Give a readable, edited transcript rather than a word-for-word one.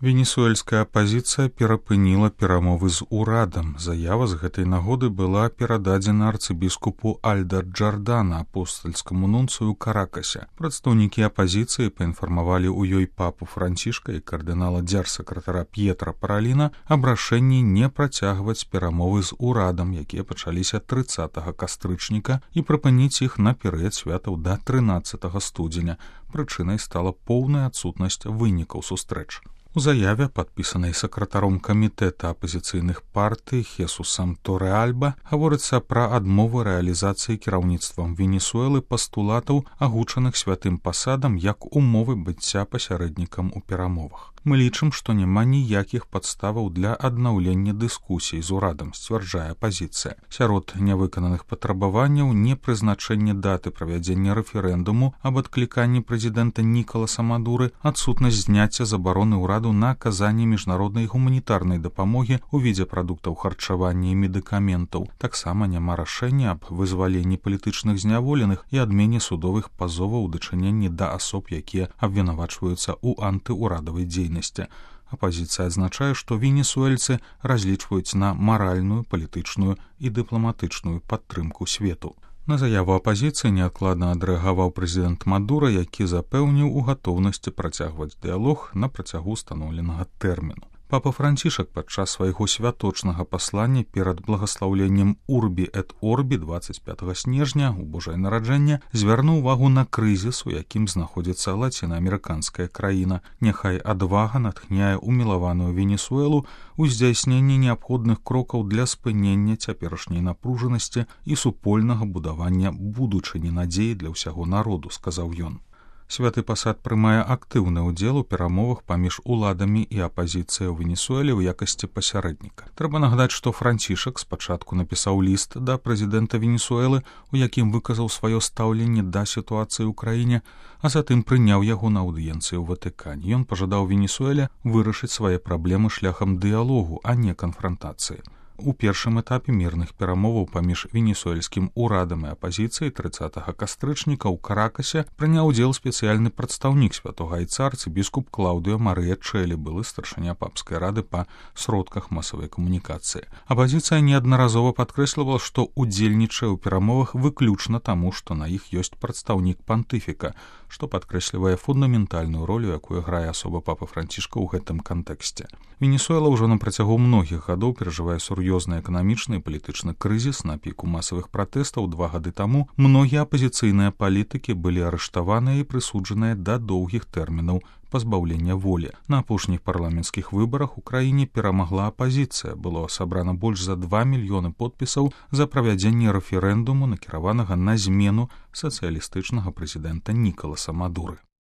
Венесуэльская апазіцыя перапыніла перамовы з урадам. Заява з гэтай нагоды была перададзена арцыбіскупу Альда Джардана, апостальскаму нунцыю ў Каракасе. Прадстаўнікі апазіцыі паінфармавалі ў ёй папу Францішка і кардынала дзяржсакратара П'етра Параліна аб рашэнні не працягваць перамовы з урадам, якія пачаліся 30 кастрычніка, і прыпыніць іх на перыяд святаў да 13 студзеня. Прычынай стала поўная адсутнасць вынікаў сустрэч. У заяве, падпісанай сакратаром камітэта апазіцыйных партый Хесусам Торэ-Альба, гаворыцца пра адмову рэалізацыі кіраўніцтвам Венесуэлы пастулатаў, агучаных святым пасадам як умовы быцця пасярэднікам у перамовах. Мы лічым, што няма ніякіх падставаў для аднаўлення дыскусій з урадам, сцвярджае апазіцыя. Сярод нявыкананых патрабаванняў непрызначэнне даты правядзення рэферэндуму аб адкліканні прэзідэнта Нікаласа Мадуры, адсутнасць зняцця забароны ўраду на аказанне міжнароднай гуманітарнай дапамогі ў відзе прадуктаў харчавання і медыкаментаў. Таксама няма рашэння аб вызваленні палітычных зняволеных і адмене судовых пазоваў у дачыненні да асоб, якія абвінавачваюцца ў антыурадавай дзейнасці. Апазіцыя адзначае, што венесуэльцы разлічваюць на маральную, палітычную і дыпламатычную падтрымку свету. На заяву апазіцыі неадкладна адрэагаваў прэзідэнт Мадура, які запэўніў у гатоўнасці працягваць дыялог на працягу устаноўленага тэрміну. Папа Францішак падчас свайго святочнага паслання перад благаслаўленнем Урбі эт Орбі 25 снежня у Божае нараджэнне звярнуў увагу на крызіс, у якім знаходзіцца лацінаамерыканская краіна. Няхай адвага натхняе умілаваную Венесуэлу у здзяйсненні неабходных крокаў для спынення цяперашняй напружанасці і супольнага будавання будучыні надзеі для ўсяго народу, сказаў ён. Святы пасад прымае актыўны ўдзел у перамовах паміж уладамі і апазіцыяй у Венесуэле ў якасці пасярэдніка. Трэба нагадаць, што Францішак спачатку напісаў ліст да прэзідэнта Венесуэлы, у якім выказаў сваё стаўленне да сітуацыі ў краіне, а затым прыняў яго на аўдыенцыі ў Ватыкане. Ён пажадаў Венесуэле вырашыць свае праблемы шляхам дыялогу, а не канфрантацыі. У першым этапе мірных перамоваў паміж венесуэльскім урадам і апазіцыяй 30 кастрычніка ў Каракасе прыняў удзел спецыяльны прадстаўнік святога айца арцыбіскуп Клаўдыо Марыя Чэлі, былы старшыня папскай рады па сродках масавай камунікацыі. Апазіцыя неаднаразова падкрэслівала, што удзельнічае ў перамовах выключна таму, што на іх ёсць прадстаўнік пантыфіка, што падкрэслівае фундаментальную ролю, якую грае асоба папы Францішка ў гэтым кантэксце. Венесуэла ўжо на працягу многіх гадоў перажывае сур'ёзны эканамічны і палітычны крызіс. На піку масавых пратэстаў 2 гады таму многія апазіцыйныя палітыкі былі арыштаваныя і прысуджаныя да доўгіх тэрмінаў пазбаўлення волі. На апошніх парламенцкіх выбарах у краіне перамагла апазіцыя. Было сабрана больш за 2 мільёны подпісаў за правядзенне рэферэндуму, накіраванага на змену сацыялістычнага прэзідэнта Нікаласа Мадуры.